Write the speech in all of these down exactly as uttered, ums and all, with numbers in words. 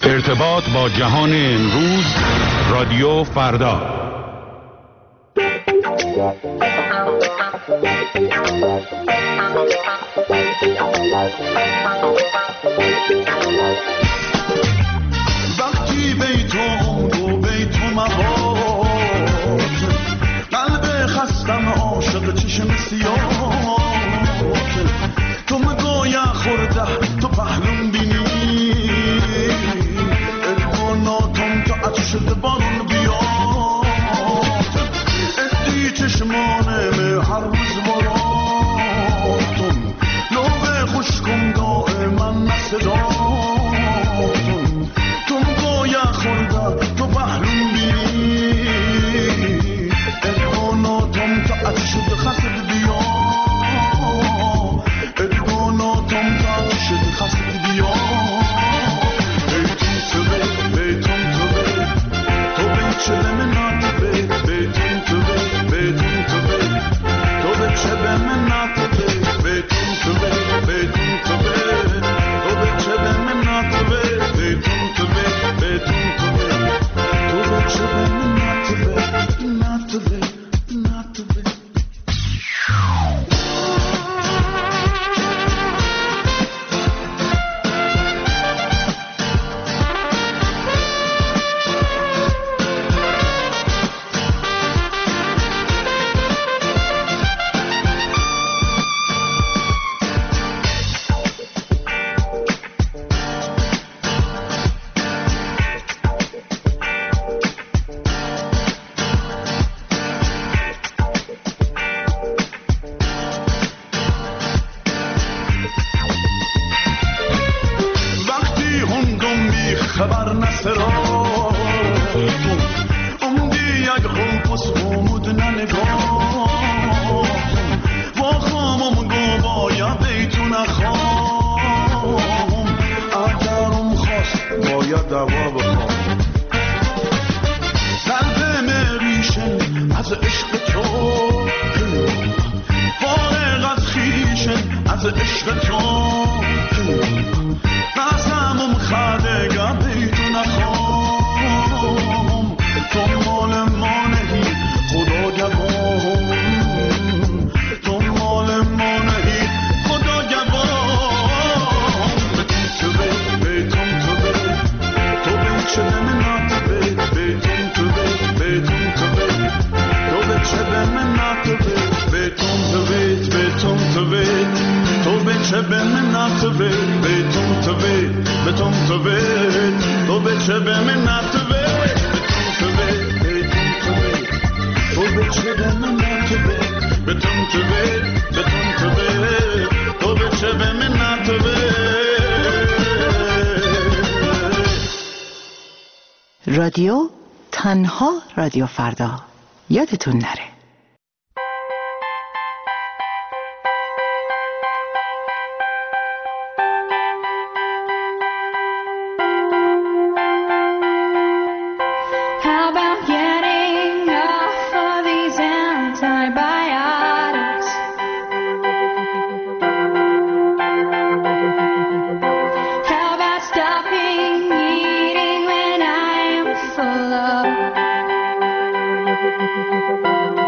ارتباط با جهان امروز، رادیو فردا. وقتی بیتون و بیتون مباد، قلب خستم عاشق چشم سیاه، تو مگایا خورده تو پهلون بینی، ادواناتم تو عطر شده بارون بیاد، ادی چشمانم هر روز مراتم، لوه خوشکم دائما نصداتم، تو مگایا خورده تو پهلون بینی، ادواناتم تو عطر شده خسد بیاد، ادواناتم تو عطر شده خسد بیاد. بیتون تو بی بیتون تو بی تو بی چه به من ناتبه، بیتون تو بی بیتون تو بی تو بی چه به من ناتبه، بیتون تو بی بیتون تو بی تو بی چه به من ناتبه، بیتون تو بی بیتون تو بی تو بی چه به من ناتبه ناتبه ناتبه. خبر نسراتون امدی یک خوبس بومود ننگاتون با خامم گو باید بیتون خام، اگرم خواست باید دوا بخوام، قلبم ریشن از عشق تو، فارغ از خیشن از عشق تو، قسمم خدگم بیتون خام، تو مال ما نهی خدا گوام، تو مال ما نهی خدا گوام. بیتون تو بی بیتون تو بی تو بی چه به من ناتبه، بیتون تو بی بیتون تو بی تو بی چه به من ناتبه، بیتون تو بی بیتون تو بی تو بی چه به من ناتبه، بیتون تو بی بیتون تو بی تو بی چه به من ناتبه، بیتون تو بی بیتون تو بی تو بی چه به من ناتبه، بیتون تو بی بیتون تو بی تو بی چه به من ناتبه. رادیو تنها رادیو فردا، یادتون نره. Thank you.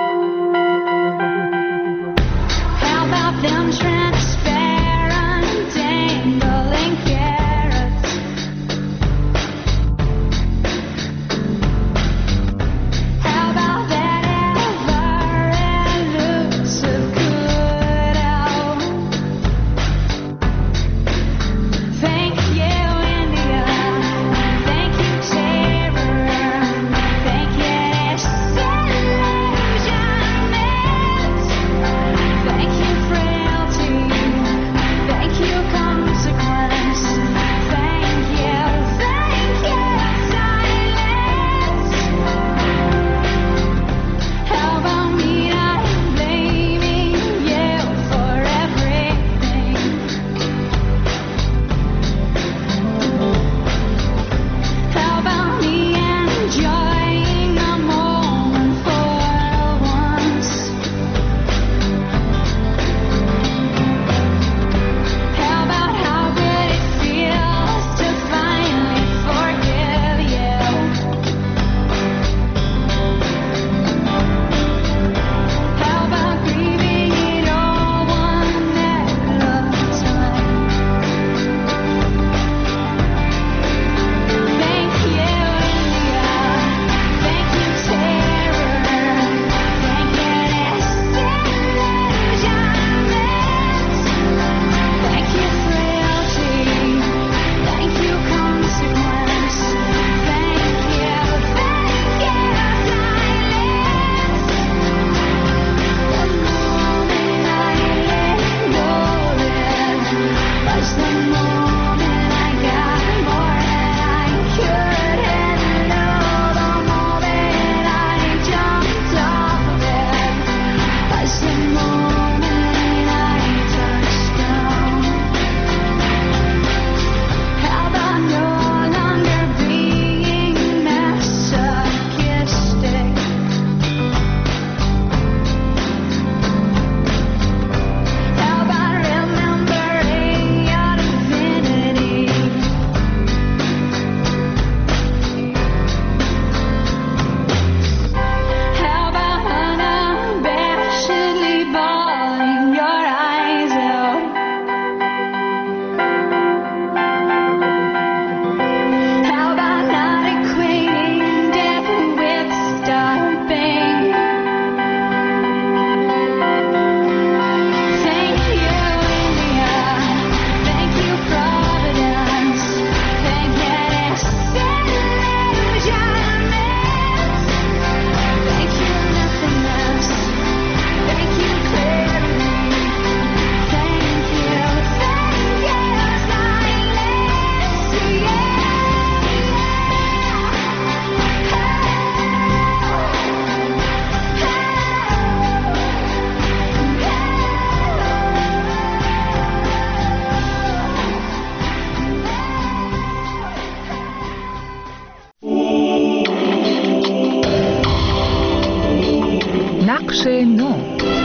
سه نه.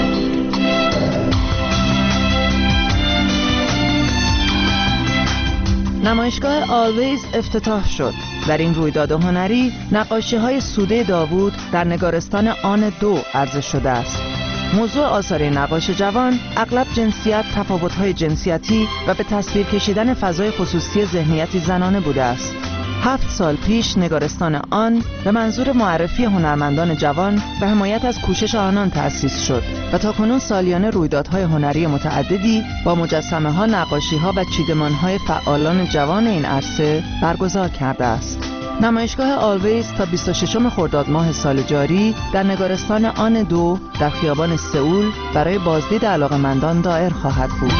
نمایشگاه آلویز افتتاح شد. در این رویداد هنری نقاشی‌های سوده داوود در نگارستان آن دو عرضه شده است. موضوع آثار نقاش جوان اغلب جنسیت، تفاوت‌های جنسیتی و به تصویر کشیدن فضای خصوصی ذهنیتی زنانه بوده است. هفت سال پیش نگارستان آن به منظور معرفی هنرمندان جوان و حمایت از کوشش آنان تأسیس شد و تاکنون سالیانه رویدادهای هنری متعددی با مجسمه‌ها، نقاشی‌ها و چیدمان‌های فعالان جوان این عرصه برگزار کرده است. نمایشگاه آلویز تا بیست و ششم خرداد ماه سال جاری در نگارستان آن دو در خیابان سئول برای بازدید علاقه‌مندان دایر خواهد بود.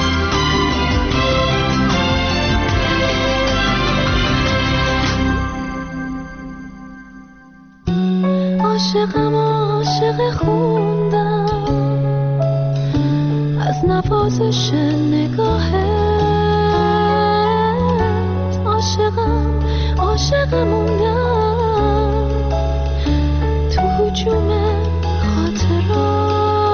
عاشقم عاشق خوندم از نوازش نگاهت، عاشقم عاشق موندم تو هجوم خاطرات.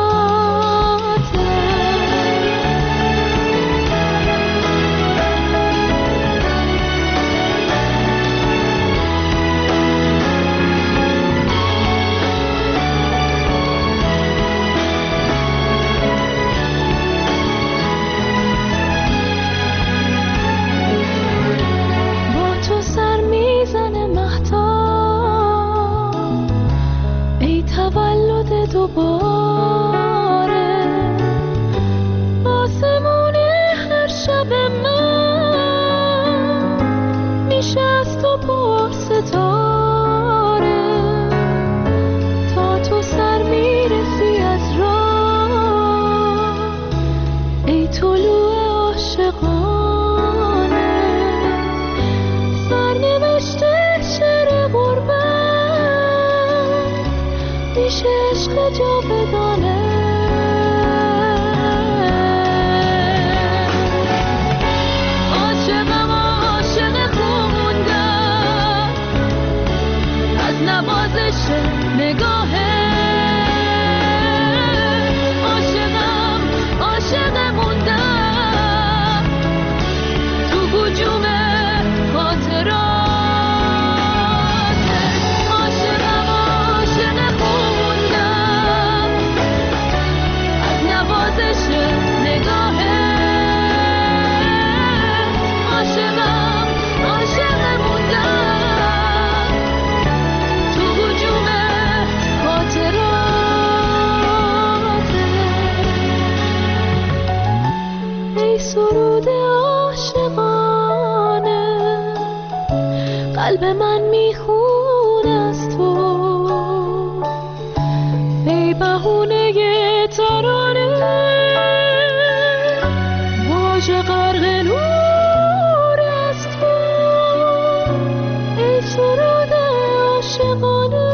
دوباره آسمون هر شب من میشه از تو پر ستاره، تا تو سر میرسی از راه ای طلوع عاشقانه، سرنوشته شعر غربت میشه عشق جاودانه. عاشقم عاشق خوندم از نوازش نگاهه، عاشقم عاشق موندم تو هجوم خاطرات. سرود عاشقانه قلب من میخونه از تو، ای بهونه ترانه واژه غرق نور از تو، ای سرود عاشقانه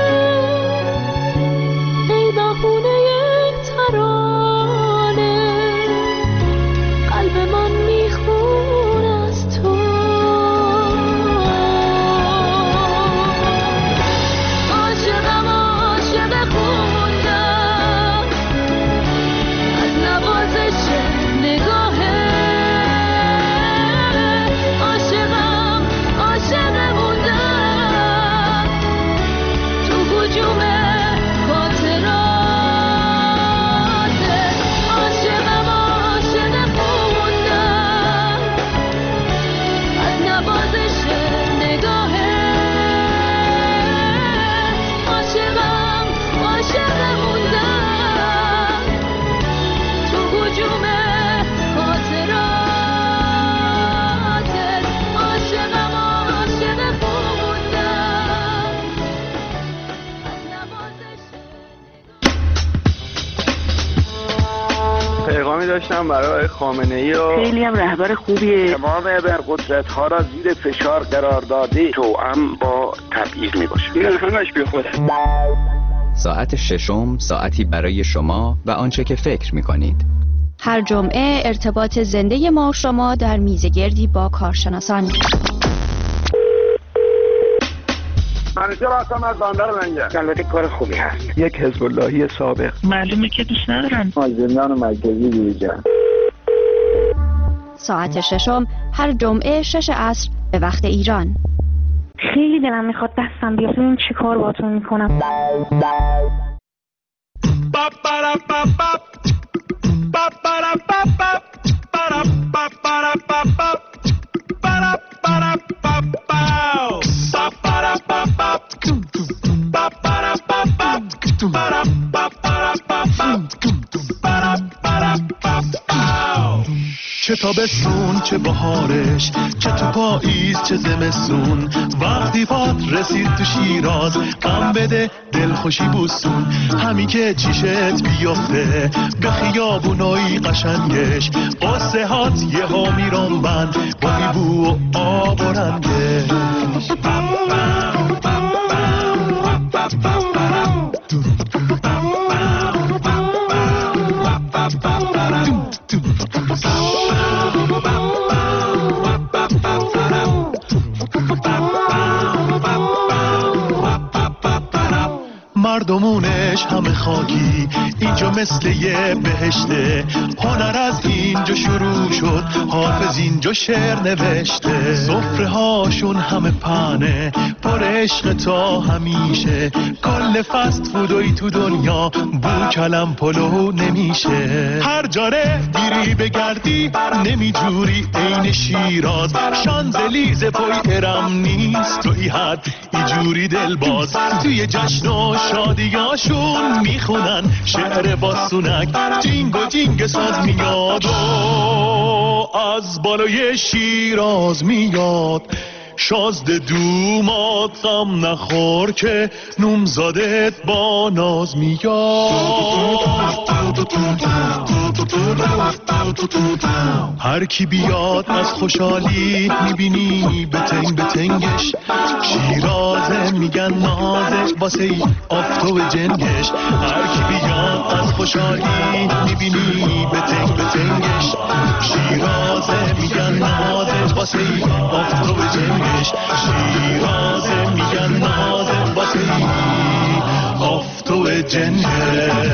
ای بهونه ترانه قلب من میخون از تو. عاشقم عاشق خوندم از نوازش نگاهه، عاشقم عاشق موندم تو هجوم خاطرات، عاشقم عاشق خوندم از نوازش نگاهه، عاشقم عاشق موندم تو هجوم خاطرات، عاشقم عاشق خوندم از نوازش. پیغامی داشتم برای خامنه‌ای و خیلی هم رهبر خوبیه. تمام ابرقدرت‌ها را زیر فشار قرار داده، توأم با تبعیض میباشه. این همش بی خوده. ساعت ششم ساعتی برای شما و آنچه که فکر می‌کنید. هر جمعه ارتباط زنده ما و شما در میزگردی با کارشناسان. همیشه راستم از بندر لنگه. البته کار خوبی هست. یک حزب اللهی سابق. معلومه که دوست ندارن. از زندان مرکزی دیجا. ساعت ششم هر جمعه شش عصر به وقت ایران. خیلی دلم میخواد دستم بیاد ببین چی کار باهاتون میکنم. چه تابستون چه بهارش، چه تو پاییز چه زمستون، وقتی پات رسید تو شیراز غم بده دلخوشی بوسون. همی که چیشت بیافته به خیابونای قشنگش، قصه هات یه ها میران بند با میبو و آب و رنگش. مردمونش همه خاکی، اینجا مثل یه بهشته. هنر از اینجا شروع شد، حافظ اینجا شعر نوشته. سفره هاشون همه پنه پر عشق تا همیشه. کل فست فودوی تو دنیا بو کلم پلو نمیشه. هر جاره بیری بگردی نمیجوری عین شیراز. شانزلیزه پای ارم نیست توی حد ایجوری دلباز. توی جشن و شادیاشون میخونن شعر باسونک، جینگ و جینگ ساز میاد و از بالای شیراز میاد. شازده دومات غم نخور که نومزادت با ناز میاد. هر کی بیاد از خوشحالی میبینی به تنگ به تنگش. شیرازه میگن نازه واسه ای آفتو جنگش. هر کی بیاد از خوشحالی میبینی به تنگ به تنگش. شیرازه میگن نازه واسه ای آفتو جنگش. شیرازه میگن نازه واسه ای آفتو جنگش.